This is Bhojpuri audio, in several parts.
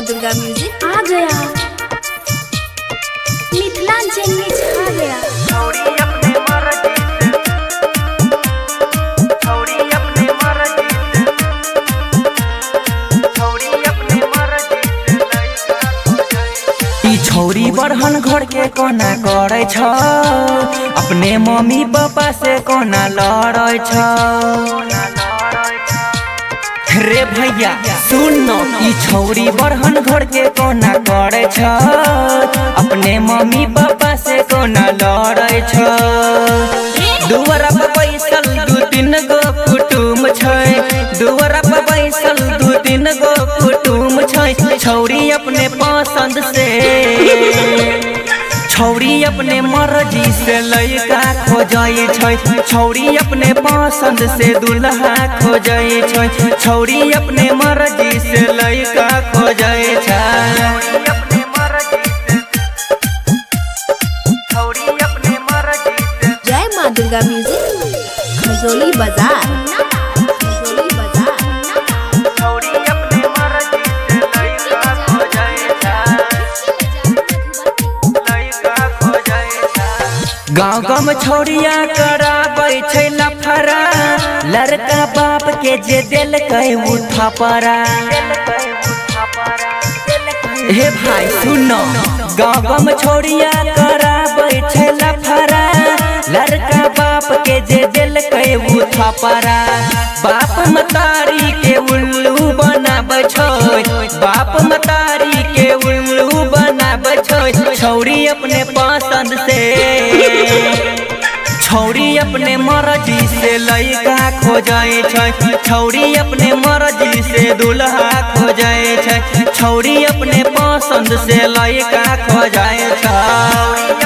दुर्गा म्यूजिक आ गया, मिथिलांचल में छा गया। छौरी बड़हन घर के कोना करे छ, अपने मम्मी पापा से कोना लड़े छ। रे भैया सुन न, ई छौरी बड़हन घर के कोना करे छ, अपने मम्मी पापा से कोना लड़े छ। दुआरा पर बैसल दू तीन गो कुटुम छै, दुआरा पर बैसल दू तीन गो कुटुम छै। छौरी अपने पसंद से, छौरी अपने मर्जी से लड़का खोजै छै, छौरी अपने पसंद से दुल्हा खोजै छै, छौरी अपने मर्जी से लड़का खोजै छै। जय माँ दुर्गा म्यूजिक खजोली बाजार। गाँव गाँव में छौरिया कराबै छै लफड़ा, लड़का बाप के जे देलकै उ थपड़ा। हे भाई सुनो, गाँव गाँव में छौरिया कराबै छै लफड़ा, लड़का बाप के जे देलकै उ थपड़ा। बाप मतारी के उल्लू बनाबै छै, बाप मतारी के उल्लू बनाबै छै। छौरी अपने पसंद से, छौरी अपने मर्जी से लड़का खोजै छै, छौरी अपने मर्जी से दुल्हा खोजै छै, छौरी अपने पसंद से लड़का खोजै छै।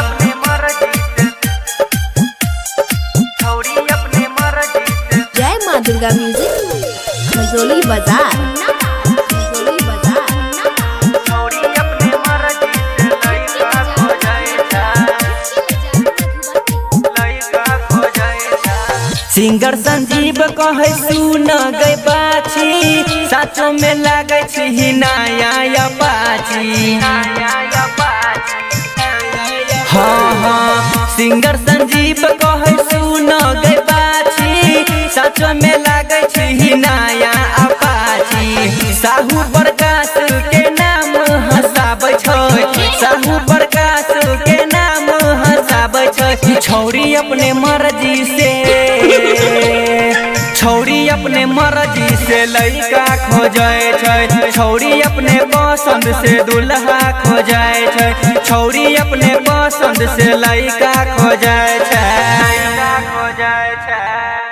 जय माँ दुर्गा म्यूजिक खजोली बाजार। सिंगर संजीव कहे सुन गई बाछी, साचो में लागे छी नया अपाची। हाँ हाँ सिंगर संजीव कहे सुन गई बाछी, साचो में लागे छी नया अपाची। साहू प्रकाश के नाम हंसाबै छै, साहू प्रकाश के नाम हंसाबै छै। छौरी अपने मर्जी से, छौरी अपने मर्जी से लड़का खोजै छै, छौरी अपने पसंद से दुल्हा खोजै छै, छौरी अपने पसंद से लड़का खोजै छै।